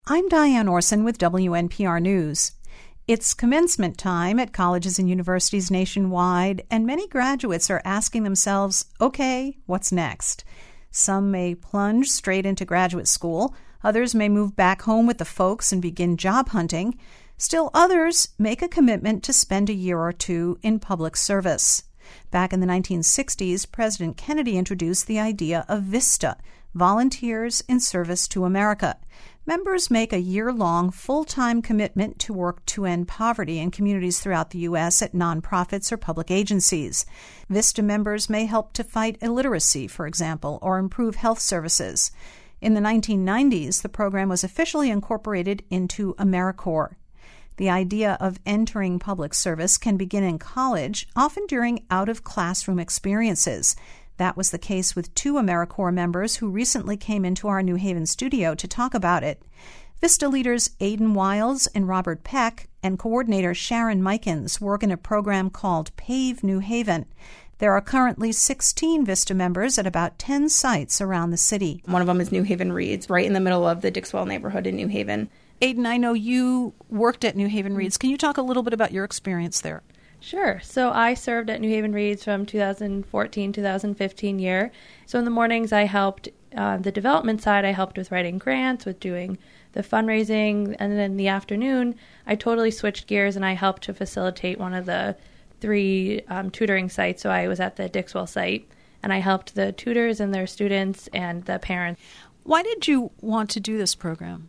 I'm Diane Orson with WNPR News. It's commencement time at colleges and universities nationwide, and many graduates are asking themselves, okay, what's next? Some may plunge straight into graduate school. Others may move back home with the folks and begin job hunting. Still others make a commitment to spend a year or two in public service. Back in the 1960s, President Kennedy introduced the idea of VISTA, Volunteers in Service to America. Members make a year-long, full-time commitment to work to end poverty in communities throughout the U.S. at nonprofits or public agencies. VISTA members may help to fight illiteracy, for example, or improve health services. In the 1990s, the program was officially incorporated into AmeriCorps. The idea of entering public service can begin in college, often during out-of-classroom experiences. That was the case with two AmeriCorps members who recently came into our New Haven studio to talk about it. VISTA leaders Aidan Wiles and Robert Peck and coordinator Sharon Mikens work in a program called PAVE New Haven. There are currently 16 VISTA members at about 10 sites around the city. One of them is New Haven Reads, right in the middle of the Dixwell neighborhood in New Haven. Aidan, I know you worked at New Haven Reads. Can you talk a little bit about your experience there? Sure. So I served at New Haven Reads from 2014-2015 year. So in the mornings I helped the development side. I helped with writing grants, with doing the fundraising. And then in the afternoon, I totally switched gears and I helped to facilitate one of the 3 tutoring sites. So I was at the Dixwell site and I helped the tutors and their students and the parents. Why did you want to do this program?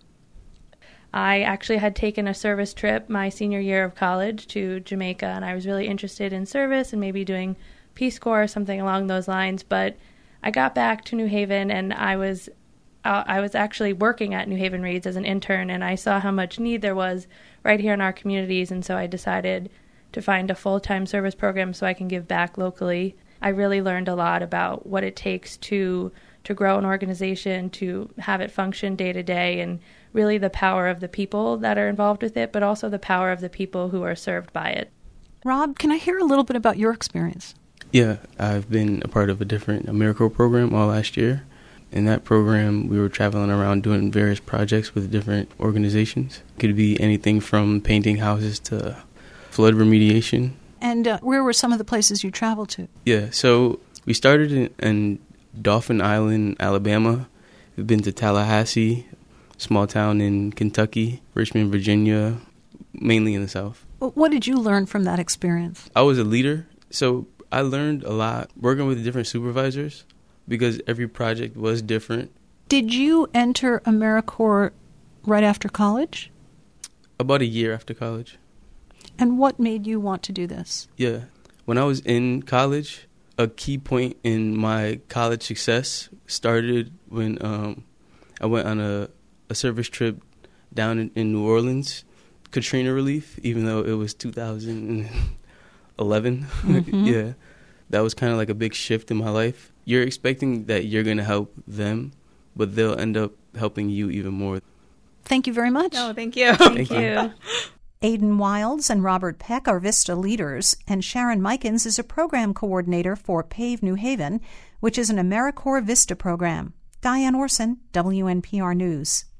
I actually had taken a service trip my senior year of college to Jamaica, and I was really interested in service and maybe doing Peace Corps or something along those lines. But I got back to New Haven, and I was actually working at New Haven Reads as an intern, and I saw how much need there was right here in our communities, and so I decided to find a full-time service program so I can give back locally. I really learned a lot about what it takes to grow an organization, to have it function day to day, and really the power of the people that are involved with it, but also the power of the people who are served by it. Rob, can I hear a little bit about your experience? Yeah, I've been a part of a different AmeriCorps program all last year. In that program, we were traveling around doing various projects with different organizations. It could be anything from painting houses to flood remediation. And where were some of the places you traveled to? Yeah, so we started in Dauphin Island, Alabama. We've been to Tallahassee, small town in Kentucky, Richmond, Virginia, mainly in the South. What did you learn from that experience? I was a leader, so I learned a lot working with different supervisors because every project was different. Did you enter AmeriCorps right after college? About a year after college. And what made you want to do this? Yeah. When I was in college, a key point in my college success started when I went on a service trip down in New Orleans, Katrina relief, even though it was 2011. Mm-hmm. Yeah, that was kind of like a big shift in my life. You're expecting that you're going to help them, but they'll end up helping you even more. Thank you very much. Oh, thank you. Thank you. Aidan Wiles and Robert Peck are VISTA leaders, and Sharon Mikens is a program coordinator for PAVE New Haven, which is an AmeriCorps VISTA program. Diane Orson, WNPR News.